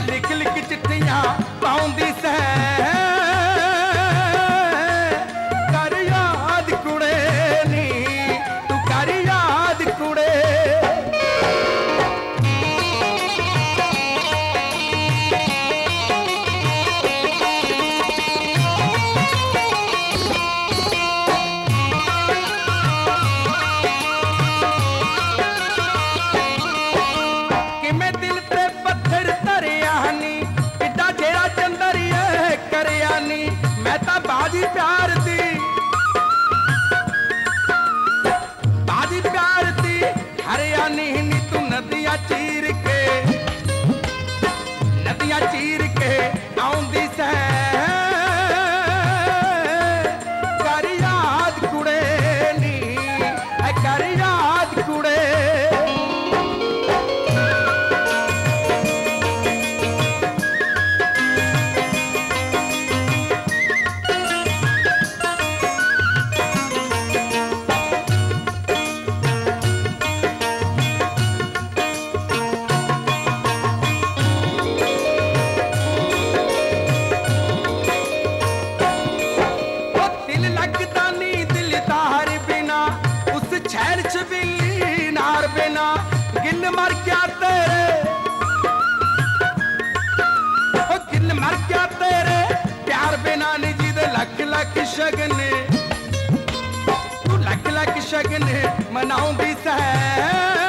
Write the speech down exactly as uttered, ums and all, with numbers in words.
लिख लिख चिट्ठियां पाउंदी सै कर याद कुड़े नी तू कर याद कुड़े। बाजी प्यार दी बाजी प्यार दी हरियाणी नी तू नदियां चीर के नदियां चीर के आउंदी सै कर याद कुड़े नी कर याद कुड़े। नार बिना गिल मर क्या तेरे ओ गिल मर क्या तेरे प्यार बिना नी जिदे लख लख शगने तू लख लख शगने मनाउंदी सै।